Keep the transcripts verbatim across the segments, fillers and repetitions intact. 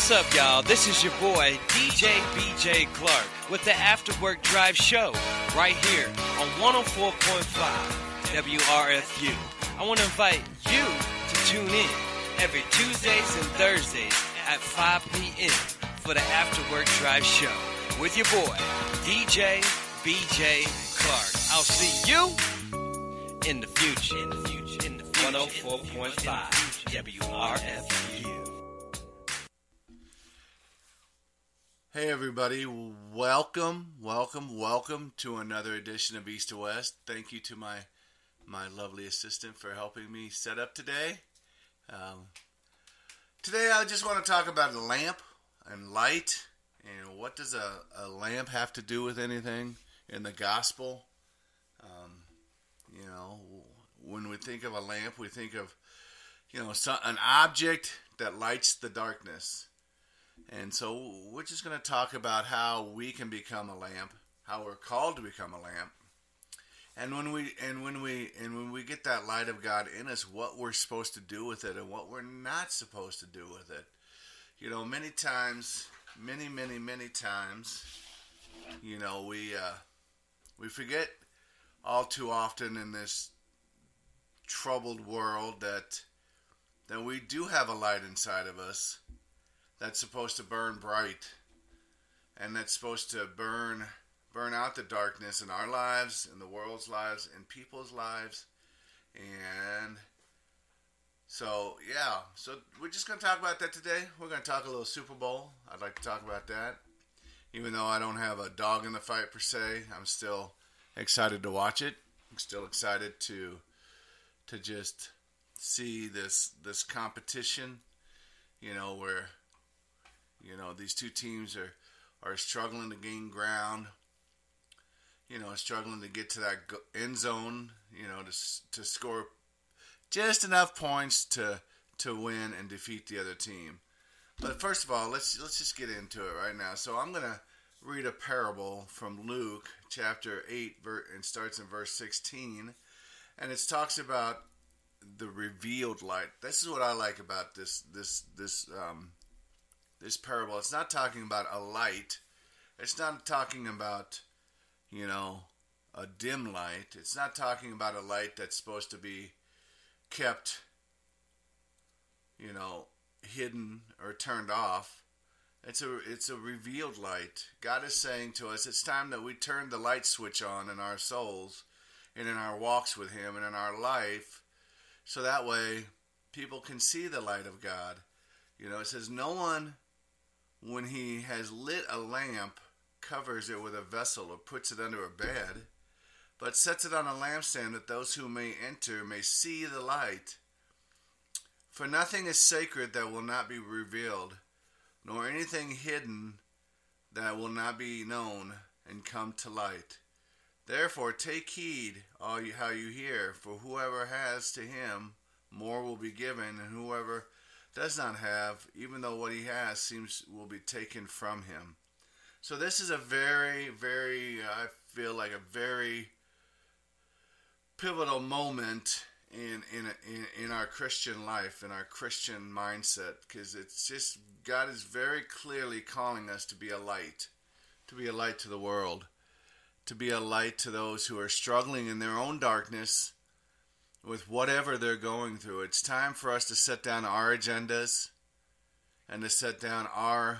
What's up, y'all? This is your boy, D J B J Clark, with the After Work Drive Show, right here on one oh four point five W R F U. I want to invite you to tune in every Tuesdays and Thursdays at five p.m. for the After Work Drive Show with your boy, D J B J Clark. I'll see you in the future. In the future. In the future. one oh four point five W R F U. Hey everybody, welcome, welcome, welcome to another edition of East to West. Thank you to my my lovely assistant for helping me set up today. Um, today I just want to talk about a lamp and light, and what does a, a lamp have to do with anything in the gospel. Um, you know, when we think of a lamp, we think of, you know, some, an object that lights the darkness. And so we're just going to talk about how we can become a lamp, how we're called to become a lamp, and when we and when we and when we get that light of God in us, what we're supposed to do with it and what we're not supposed to do with it. You know, many times, many, many, many times, you know, we uh, we forget all too often in this troubled world that that we do have a light inside of us that's supposed to burn bright, and that's supposed to burn burn out the darkness in our lives, in the world's lives, in people's lives. And so, yeah, so we're just going to talk about that today. We're going to talk a little Super Bowl. I'd like to talk about that. Even though I don't have a dog in the fight per se, I'm still excited to watch it. I'm still excited to to just see this this competition, you know, where You know, these two teams are, are struggling to gain ground, you know, struggling to get to that end zone, you know, to to score just enough points to to win and defeat the other team. But first of all, let's let's just get into it right now. So I'm going to read a parable from Luke chapter eight, and starts in verse sixteen, and it talks about the revealed light. This is what I like about this this this um This parable. It's not talking about a light. It's not talking about, you know, a dim light. It's not talking about a light that's supposed to be kept, you know, hidden or turned off. It's a it's a revealed light. God is saying to us, it's time that we turn the light switch on in our souls and in our walks with Him and in our life, so that way people can see the light of God. You know, it says, no one, when he has lit a lamp, covers it with a vessel or puts it under a bed, but sets it on a lampstand that those who may enter may see the light. For nothing is sacred that will not be revealed, nor anything hidden that will not be known and come to light. Therefore take heed all you, how you hear, for whoever has, to him more will be given, and whoever does not have, even though what he has seems will be taken from him. So this is a very, very, I feel like a very pivotal moment in in in, in our Christian life, in our Christian mindset, because it's just, God is very clearly calling us to be a light, to be a light to the world, to be a light to those who are struggling in their own darkness with whatever they're going through. It's time for us to set down our agendas and to set down our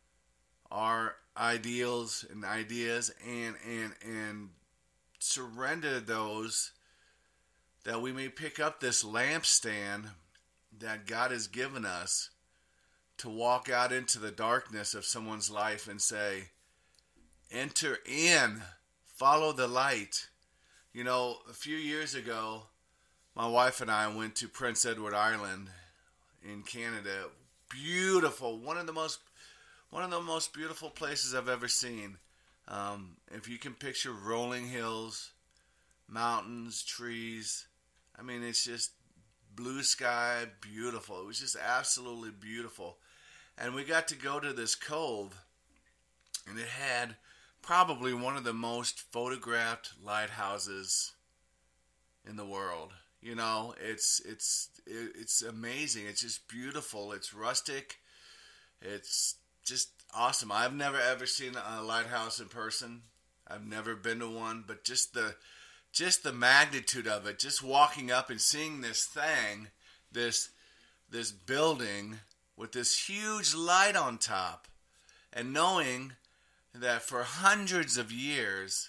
our ideals and ideas and and and surrender those, that we may pick up this lampstand that God has given us to walk out into the darkness of someone's life and say, enter in, follow the light. You know, a few years ago, my wife and I went to Prince Edward Island in Canada. Beautiful, one of the most, one of the most beautiful places I've ever seen. Um, if you can picture rolling hills, mountains, trees, I mean, it's just blue sky, beautiful. It was just absolutely beautiful. And we got to go to this cove, and it had probably one of the most photographed lighthouses in the world. You know, it's it's it's amazing. It's just beautiful. It's rustic. It's just awesome. I've never ever seen a lighthouse in person. I've never been to one, but just the just the magnitude of it, just walking up and seeing this thing, this this building with this huge light on top, and knowing that for hundreds of years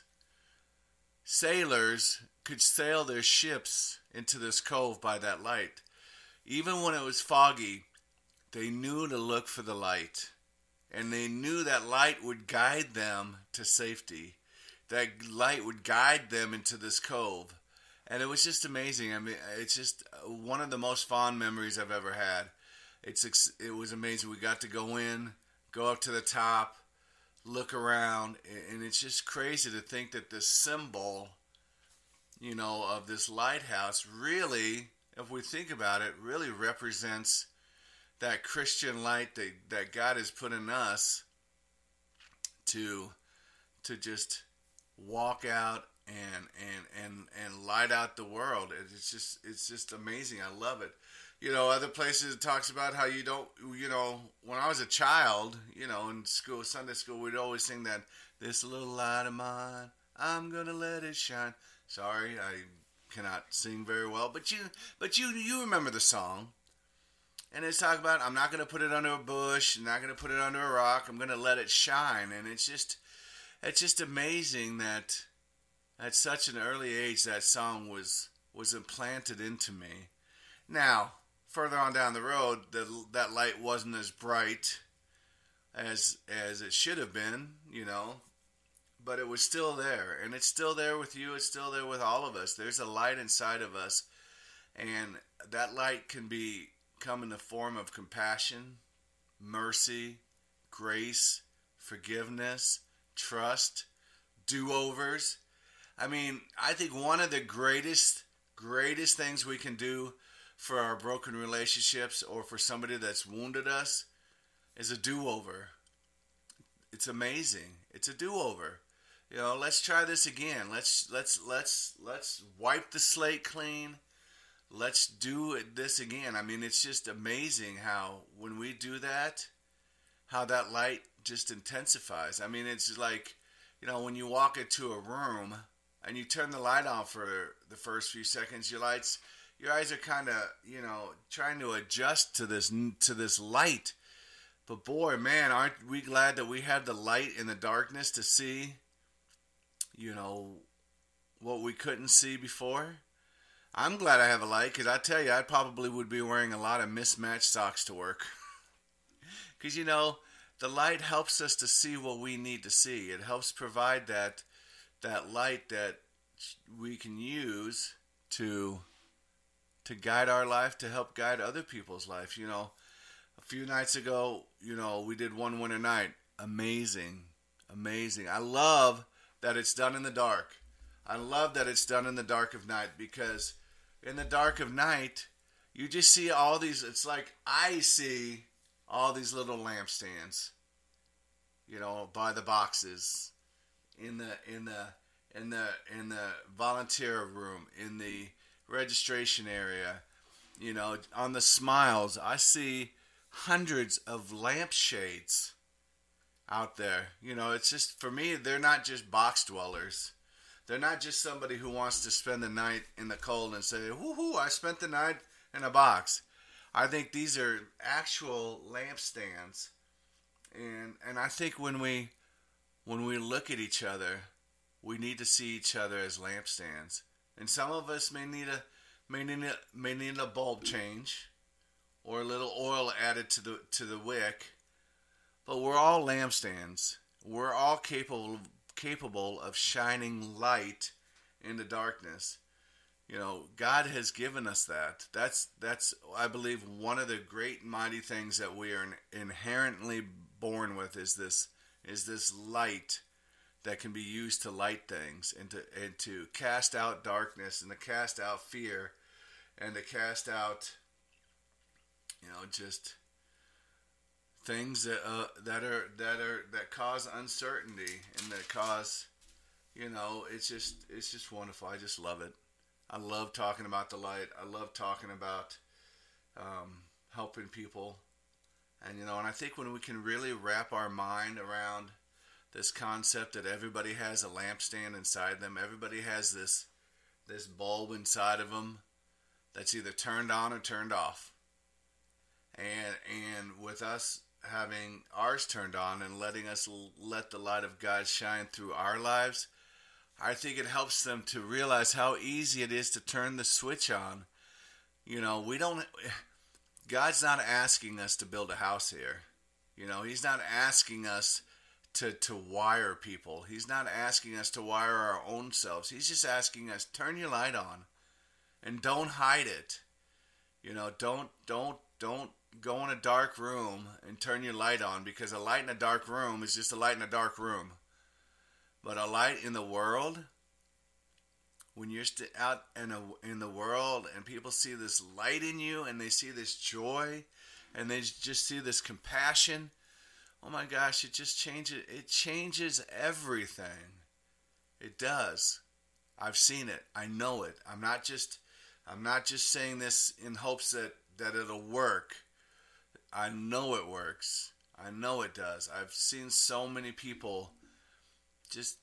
sailors could sail their ships into this cove by that light. Even when it was foggy, they knew to look for the light, and they knew that light would guide them to safety. That light would guide them into this cove. And it was just amazing. I mean, it's just one of the most fond memories I've ever had. It's it was amazing. We got to go in, go up to the top, look around, and it's just crazy to think that this symbol, you know, of this lighthouse really, if we think about it, really represents that Christian light that, that God has put in us to to just walk out and and and and light out the world. It's just it's just amazing. I love it. You know, other places it talks about how you don't, you know, when I was a child, you know, in school, Sunday school, we'd always sing that, this little light of mine, I'm going to let it shine. Sorry, I cannot sing very well, but you, but you, you remember the song. And it's talking about, I'm not going to put it under a bush, I'm not going to put it under a rock, I'm going to let it shine. And it's just, it's just amazing that at such an early age that song was, was implanted into me. Now, further on down the road, the, that light wasn't as bright as as it should have been, you know, but it was still there, and it's still there with you. It's still there with all of us. There's a light inside of us, and that light can be come in the form of compassion, mercy, grace, forgiveness, trust, do-overs. I mean, I think one of the greatest, greatest things we can do for our broken relationships or for somebody that's wounded us is a do-over. It's amazing. It's a do-over. You know, let's try this again. Let's let's let's let's wipe the slate clean. Let's do it, this again. I mean, it's just amazing how when we do that, how that light just intensifies. I mean, it's like, you know, when you walk into a room and you turn the light on for the first few seconds, your lights Your eyes are kind of, you know, trying to adjust to this to this light. But boy, man, aren't we glad that we have the light in the darkness to see, you know, what we couldn't see before? I'm glad I have a light, because I tell you, I probably would be wearing a lot of mismatched socks to work. Because, you know, the light helps us to see what we need to see. It helps provide that that light that we can use to... to guide our life, to help guide other people's life. You know, a few nights ago, you know, we did One Winter Night. Amazing. Amazing. I love that it's done in the dark. I love that it's done in the dark of night, because in the dark of night, you just see all these, it's like I see all these little lampstands, you know, by the boxes, in the, in the, in the, in the volunteer room, in the registration area, you know, on the smiles. I see hundreds of lampshades out there. You know, it's just, for me, they're not just box dwellers. They're not just somebody who wants to spend the night in the cold and say, woohoo, I spent the night in a box. I think these are actual lampstands. And and I think when we when we look at each other, we need to see each other as lampstands. And some of us may need a may need a, may need a bulb change, or a little oil added to the to the wick. But we're all lampstands. We're all capable capable of shining light in the darkness. You know, God has given us that. That's that's I believe one of the great mighty things that we are inherently born with is this is this light that can be used to light things, and to and to cast out darkness, and to cast out fear, and to cast out, you know, just things that uh, that are that are that cause uncertainty, and that cause, you know, it's just it's just wonderful. I just love it. I love talking about the light. I love talking about um, helping people And, you know, and I think when we can really wrap our mind around this concept that everybody has a lampstand inside them, everybody has this this bulb inside of them that's either turned on or turned off. And and with us having ours turned on and letting us l- let the light of God shine through our lives, I think it helps them to realize how easy it is to turn the switch on. You know, we don't, God's not asking us to build a house here. You know, He's not asking us to, to wire people. He's not asking us to wire our own selves. He's just asking us, turn your light on and don't hide it. You know, don't, don't, don't go in a dark room and turn your light on, because a light in a dark room is just a light in a dark room. But a light in the world, when you're st- out in, a, in the world and people see this light in you and they see this joy and they just see this compassion, oh my gosh, it just changes, it changes everything. It does. I've seen it. I know it. I'm not just, I'm not just saying this in hopes that, that it'll work. I know it works. I know it does. I've seen so many people just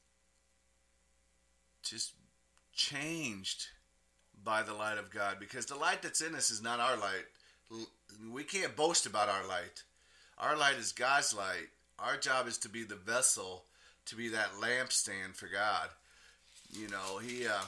just changed by the light of God, because the light that's in us is not our light. We can't boast about our light. Our light is God's light. Our job is to be the vessel, to be that lampstand for God. You know, he uh,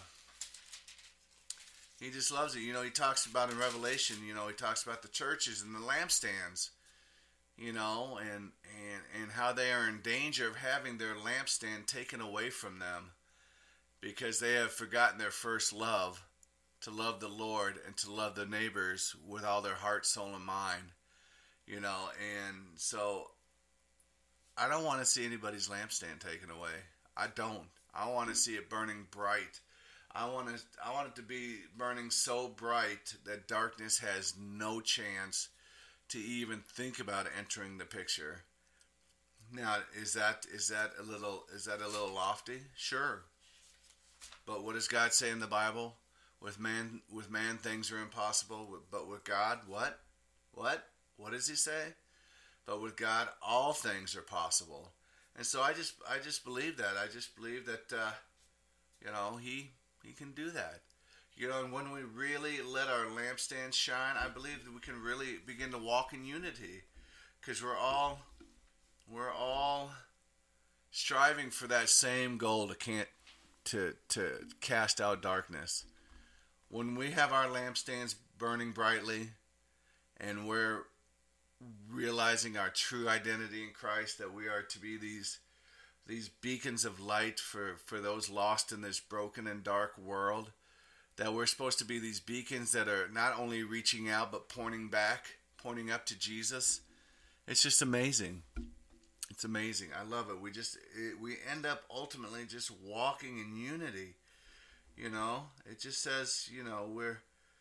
he just loves it. You know, he talks about in Revelation, you know, he talks about the churches and the lampstands, you know, and, and, and how they are in danger of having their lampstand taken away from them because they have forgotten their first love, to love the Lord and to love the neighbors with all their heart, soul, and mind, you know. And so I don't want to see anybody's lampstand taken away. I don't. I want to see it burning bright. I want to, I want it to be burning so bright that darkness has no chance to even think about entering the picture. Now, is that is that a little is that a little lofty? Sure. But what does God say in the Bible? With man, with man things are impossible, but with God, what? What? What does He say? But with God, all things are possible. And so I just, I just believe that. I just believe that, uh, you know, He, He can do that. You know, and when we really let our lampstand shine, I believe that we can really begin to walk in unity, because we're all, we're all striving for that same goal to can't, to to cast out darkness. When we have our lampstands burning brightly, and we're realizing our true identity in Christ, that we are to be these these beacons of light for, for those lost in this broken and dark world, that we're supposed to be these beacons that are not only reaching out but pointing back, pointing up to Jesus. It's just amazing. It's amazing. I love it. We just it, we end up ultimately just walking in unity. You know, it just says, you know, we're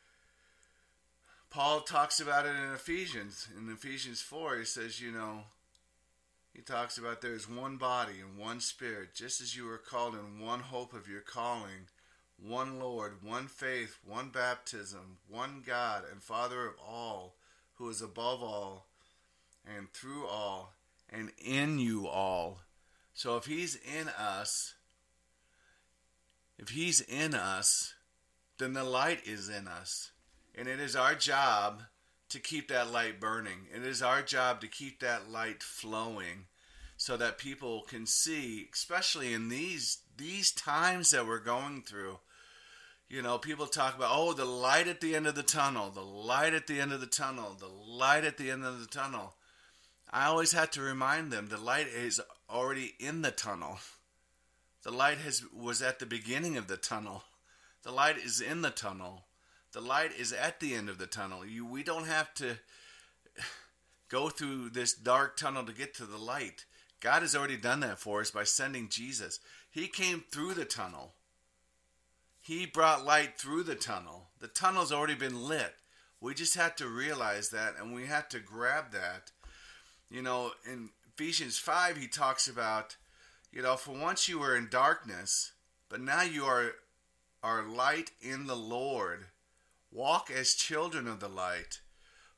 Paul talks about it in Ephesians. In Ephesians four, he says, you know, he talks about there is one body and one spirit, just as you were called in one hope of your calling, one Lord, one faith, one baptism, one God and Father of all, who is above all and through all and in you all. So if He's in us, if He's in us, then the light is in us. And it is our job to keep that light burning. It is our job to keep that light flowing so that people can see, especially in these these times that we're going through. You know, people talk about, oh, the light at the end of the tunnel, the light at the end of the tunnel, the light at the end of the tunnel. I always have to remind them the light is already in the tunnel. The light has was at the beginning of the tunnel. The light is in the tunnel. The light is at the end of the tunnel. You, we don't have to go through this dark tunnel to get to the light. God has already done that for us by sending Jesus. He came through the tunnel. He brought light through the tunnel. The tunnel's already been lit. We just have to realize that, and we have to grab that. You know, in Ephesians five, he talks about, you know, for once you were in darkness, but now you are, are light in the Lord. Walk as children of the light.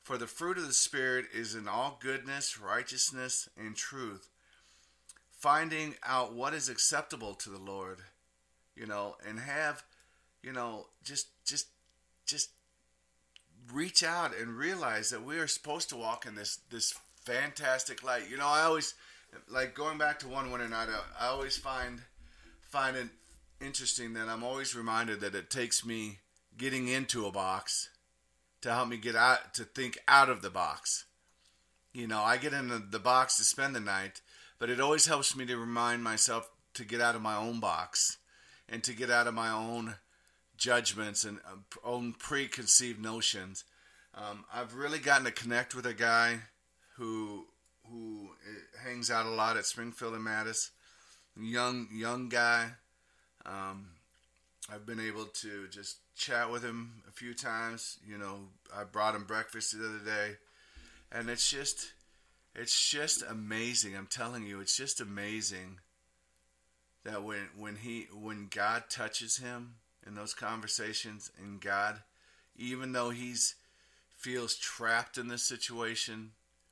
For the fruit of the Spirit is in all goodness, righteousness, and truth, finding out what is acceptable to the Lord, you know, and have, you know, just, just, just reach out and realize that we are supposed to walk in this, this fantastic light. You know, I always, like going back to one winter night, I, I always find, find it interesting that I'm always reminded that it takes me getting into a box to help me get out, to think out of the box. You know, I get in the, the box to spend the night, but it always helps me to remind myself to get out of my own box and to get out of my own judgments and uh, own preconceived notions. Um, I've really gotten to connect with a guy who who hangs out a lot at Springfield and Mattis. Young young guy. Um, I've been able to just chat with him a few times. You know, I brought him breakfast the other day, and it's just, it's just amazing. I'm telling you, it's just amazing that when when he when God touches him in those conversations, and God, even though he's feels trapped in this situation,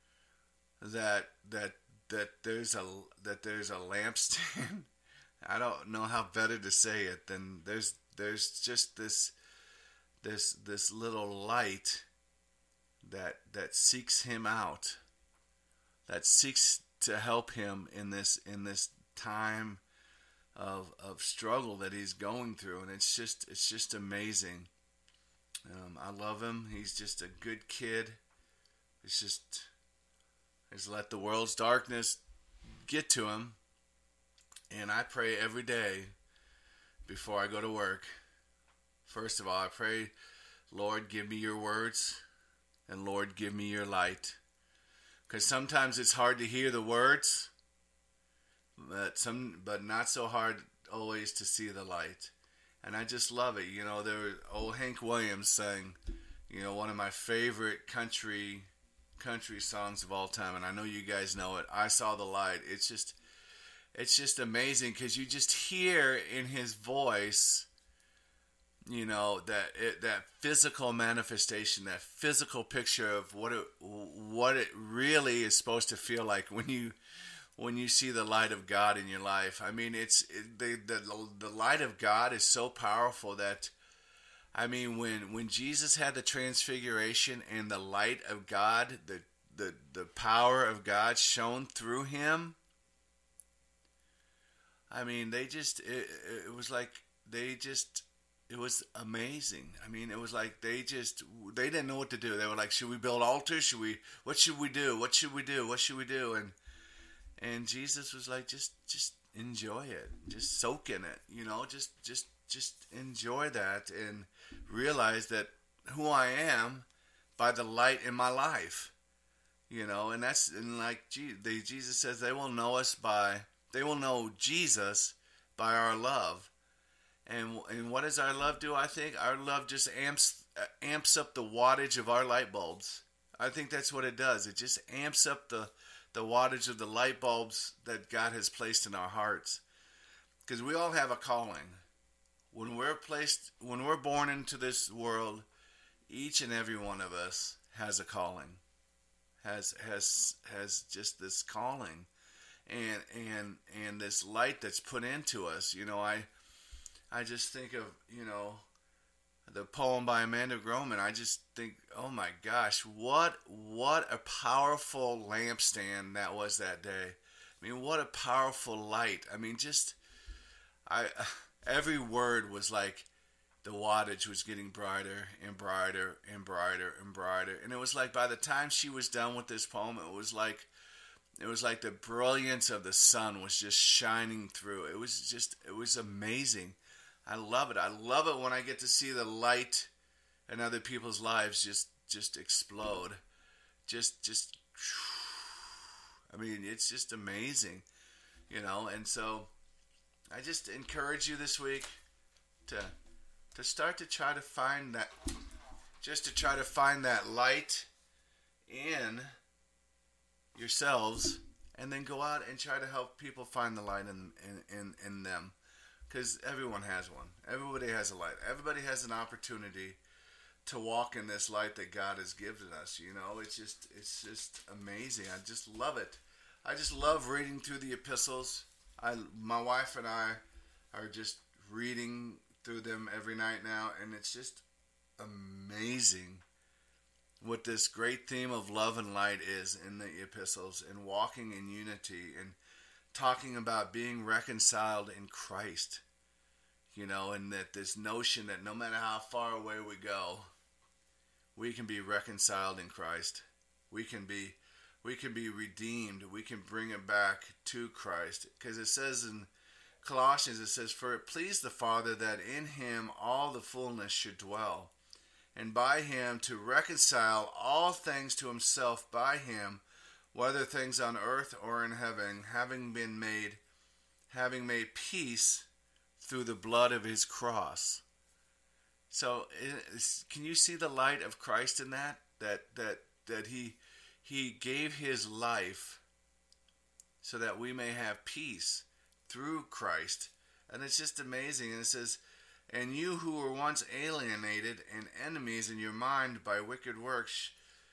that that that there's a that there's a lampstand. I don't know how better to say it than there's there's just this this this little light that that seeks him out, that seeks to help him in this in this time of of struggle that he's going through, and it's just it's just amazing. Um, I love him. He's just a good kid. It's just he's let the world's darkness get to him. And I pray every day before I go to work. First of all, I pray, Lord, give me your words, and Lord, give me your light. Because sometimes it's hard to hear the words, but some, but not so hard always to see the light. And I just love it. You know, there was old Hank Williams sang, you know, one of my favorite country country songs of all time, and I know you guys know it. I Saw the Light. It's just It's just amazing because you just hear in his voice, you know, that it, that physical manifestation, that physical picture of what it what it really is supposed to feel like when you when you see the light of God in your life. I mean, it's it, the the the light of God is so powerful that, I mean, when when Jesus had the transfiguration and the light of God, the the the power of God shone through him. I mean, they just, it, it was like, they just, it was amazing. I mean, it was like, they just, they didn't know what to do. They were like, should we build altars? Should we, what should we do? What should we do? What should we do? And, and Jesus was like, just, just enjoy it. Just soak in it, you know, just, just, just enjoy that and realize that who I am by the light in my life, you know, and that's, and like, they, Jesus says they will know us by, They will know Jesus by our love. And and what does our love do? I think our love just amps amps up the wattage of our light bulbs. I think that's what it does. It just amps up the, the wattage of the light bulbs that God has placed in our hearts. Because we all have a calling. When we're placed, when we're born into this world, each and every one of us has a calling. Has has has just this calling. And and and this light that's put into us, you know, I I just think of, you know, the poem by Amanda Groman. I just think, oh my gosh, what what a powerful lampstand that was that day. I mean, what a powerful light. I mean, just I every word was like the wattage was getting brighter and brighter and brighter and brighter, and it was like by the time she was done with this poem, it was like. It was like the brilliance of the sun was just shining through. It was just, it was amazing. I love it. I love it when I get to see the light in other people's lives just, just explode. Just, just, I mean, it's just amazing, you know. And so I just encourage you this week to, to start to try to find that, just to try to find that light in yourselves, and then go out and try to help people find the light in in, in, in them, because everyone has one. Everybody has a light. Everybody has an opportunity to walk in this light that God has given us. You know, it's just it's just amazing. I just love it. I just love reading through the epistles. I my wife and I are just reading through them every night now, and it's just amazing what this great theme of love and light is in the epistles, and walking in unity and talking about being reconciled in Christ. You know, and that this notion that no matter how far away we go, we can be reconciled in Christ. We can be we can be redeemed. We can bring it back to Christ. Because it says in Colossians, it says, "For it pleased the Father that in him all the fullness should dwell, and by him to reconcile all things to himself by him, whether things on earth or in heaven, having been made, having made peace through the blood of his cross." So, can you see the light of Christ in that? That that that he he gave his life so that we may have peace through Christ, and it's just amazing. And it says, "And you who were once alienated and enemies in your mind by wicked works,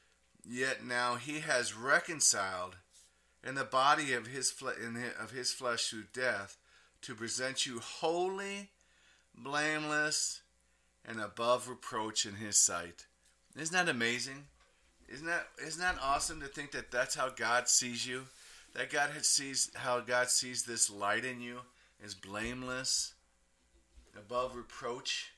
yet now he has reconciled in the body of his fle- in his, of his flesh through death, to present you holy, blameless, and above reproach in his sight." Isn't that amazing? Isn't that isn't that awesome to think that that's how God sees you? That God has sees how God sees this light in you is blameless, above reproach,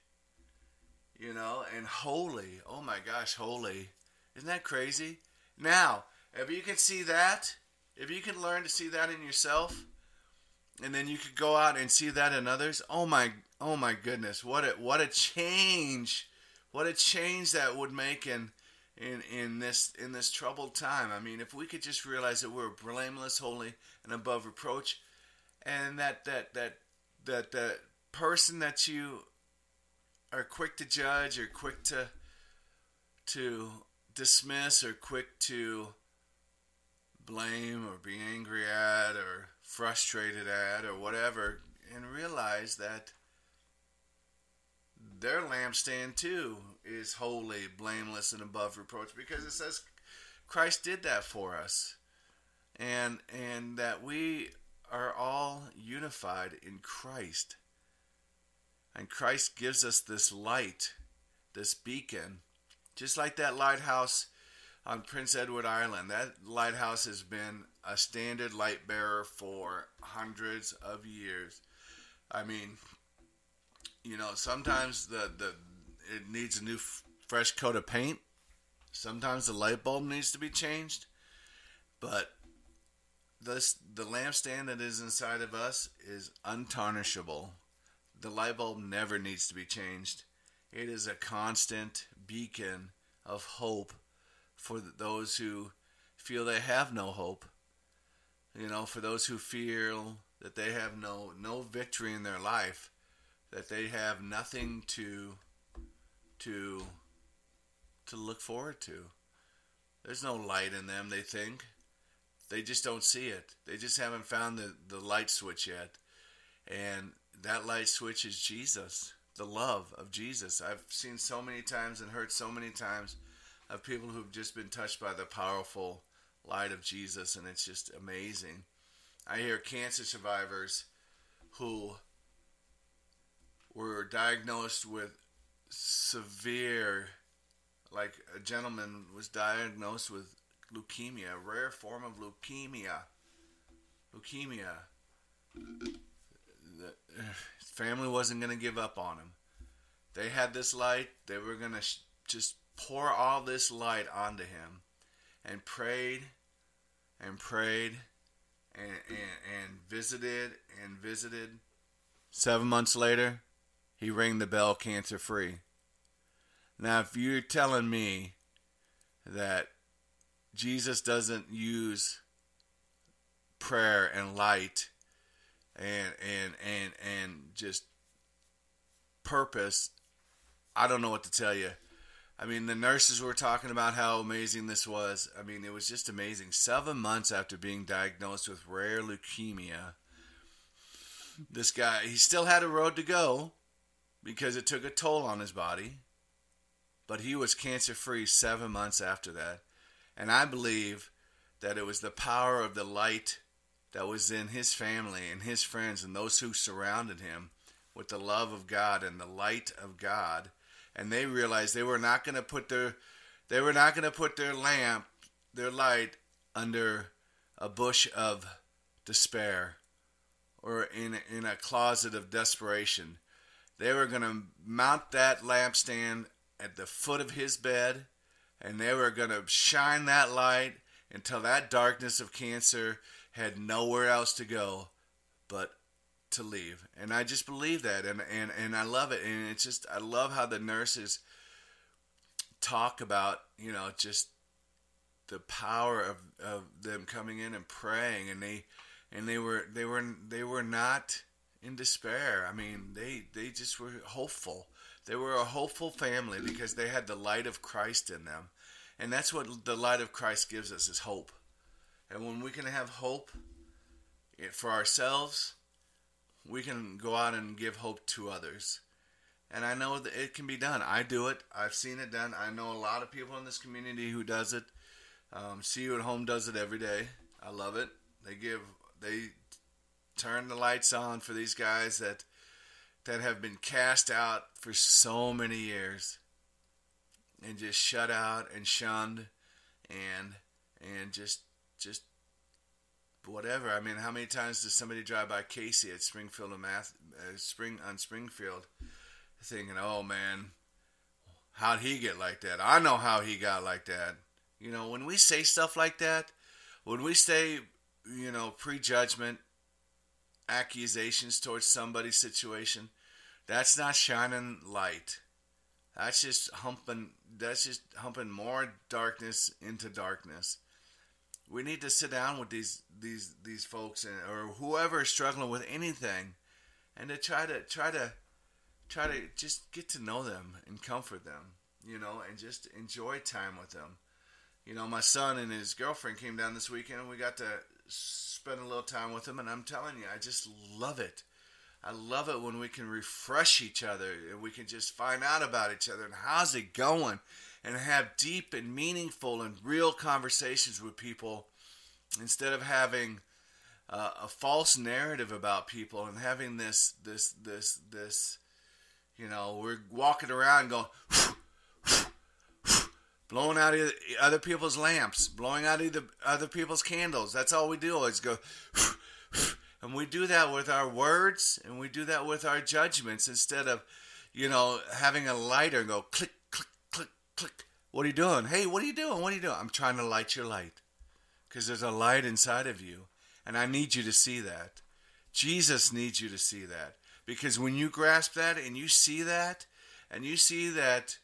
you know, and holy. Oh my gosh, holy. Isn't that crazy? Now, if you can see that, if you can learn to see that in yourself, and then you could go out and see that in others. Oh my, oh my goodness! What a what a change! What a change that would make in in in this in this troubled time. I mean, if we could just realize that we're blameless, holy, and above reproach, and that that that that that person that you are quick to judge, or quick to to dismiss, or quick to blame, or be angry at, or frustrated at, or whatever, and realize that their lampstand too is holy, blameless, and above reproach, because it says Christ did that for us, and and that we are all unified in Christ, and Christ gives us this light, this beacon, just like that lighthouse on Prince Edward Island. That lighthouse has been a standard light bearer for hundreds of years. I mean, you know, sometimes the, the it needs a new f- fresh coat of paint. Sometimes the light bulb needs to be changed. But this the lampstand that is inside of us is untarnishable. The light bulb never needs to be changed. It is a constant beacon of hope for those who feel they have no hope. You know, for those who feel that they have no no victory in their life, that they have nothing to to to look forward to. There's no light in them, they think. They just don't see it. They just haven't found the, the light switch yet. And that light switch is Jesus, the love of Jesus. I've seen so many times and heard so many times of people who've just been touched by the powerful light of Jesus, and it's just amazing. I hear cancer survivors who were diagnosed with severe, like a gentleman was diagnosed with leukemia, a rare form of leukemia. Leukemia. The his family wasn't going to give up on him. They had this light. They were going to sh- just pour all this light onto him, and prayed and prayed and, and, and visited and visited. Seven months later, he rang the bell cancer free. Now, if you're telling me that Jesus doesn't use prayer and light and and and and just purpose, I don't know what to tell you. I mean, the nurses were talking about how amazing this was. I mean, it was just amazing. Seven months after being diagnosed with rare leukemia, this guy, he still had a road to go because it took a toll on his body. but he was cancer-free seven months after that. And I believe that it was the power of the light that was in his family and his friends and those who surrounded him with the love of God and the light of God. And they realized they were not going to put their they were not going to put their lamp, their light, under a bush of despair or in in a closet of desperation. They were going to mount that lampstand at the foot of his bed, and they were going to shine that light until that darkness of cancer had nowhere else to go but to leave. And I just believe that, and, and, and I love it. And it's just, I love how the nurses talk about, you know, just the power of, of them coming in and praying, and they and they were they were they were not in despair. I mean, they they just were hopeful. They were a hopeful family because they had the light of Christ in them. And that's what the light of Christ gives us, is hope. And when we can have hope for ourselves, we can go out and give hope to others. And I know that it can be done. I do it. I've seen it done. I know a lot of people in this community who does it. Um, See You at Home does it every day. I love it. They give, they turn the lights on for these guys that that have been cast out for so many years and just shut out and shunned and and just just whatever. I mean, how many times does somebody drive by Casey at Springfield and Math, uh, Spring on Springfield, thinking, "Oh man, how'd he get like that? I know how he got like that." You know, when we say stuff like that, when we say, you know, prejudgment, accusations towards somebody's situation, that's not shining light. That's just humping. That's just humping more darkness into darkness. We need to sit down with these these these folks and or whoever is struggling with anything, and to try to try to try to just get to know them and comfort them, you know, and just enjoy time with them. You know, my son and his girlfriend came down this weekend, and we got to spend a little time with them, and I'm telling you, I just love it. I love it when we can refresh each other and we can just find out about each other and how's it going, and have deep and meaningful and real conversations with people instead of having uh, a false narrative about people and having this, this, this, this, you know, we're walking around going, blowing out other people's lamps, blowing out other people's candles. That's all we do is go, and we do that with our words, and we do that with our judgments instead of, you know, having a lighter and go click, click, click, click. What are you doing? Hey, what are you doing? What are you doing? I'm trying to light your light because there's a light inside of you, and I need you to see that. Jesus needs you to see that, because when you grasp that and you see that, and you see that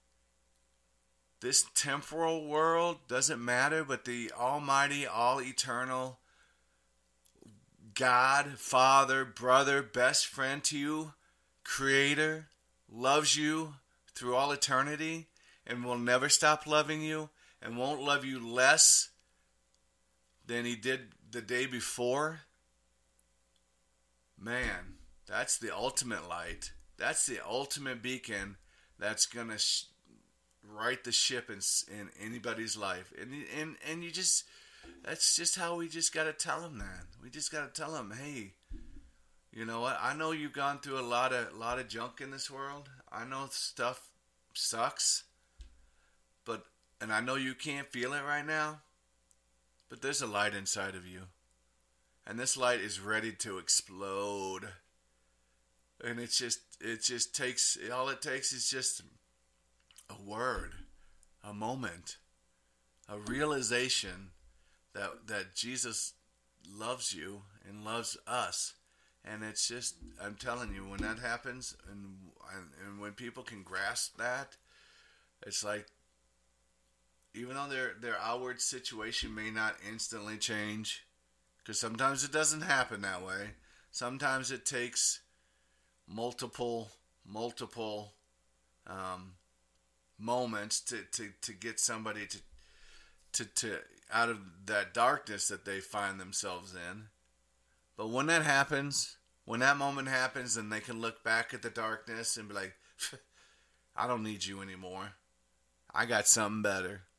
this temporal world doesn't matter, but the almighty, all-eternal God, Father, brother, best friend to you, Creator, loves you through all eternity and will never stop loving you and won't love you less than He did the day before. Man, that's the ultimate light. That's the ultimate beacon that's going to sh- right the ship in, in anybody's life. And, and, and you just... That's just how we just got to tell them that. We just got to tell them, hey, you know what? I know you've gone through a lot of lot of junk in this world. I know stuff sucks, but and I know you can't feel it right now, but there's a light inside of you, and this light is ready to explode. And it's just it just takes all it takes is just a word, a moment, a realization that that Jesus loves you and loves us. And it's just, I'm telling you, when that happens, and and when people can grasp that, it's like, even though their their outward situation may not instantly change, because sometimes it doesn't happen that way. Sometimes it takes multiple multiple um, moments to, to, to get somebody to to to out of that darkness that they find themselves in. But when that happens, when that moment happens, and they can look back at the darkness and be like, I don't need you anymore. I got something better.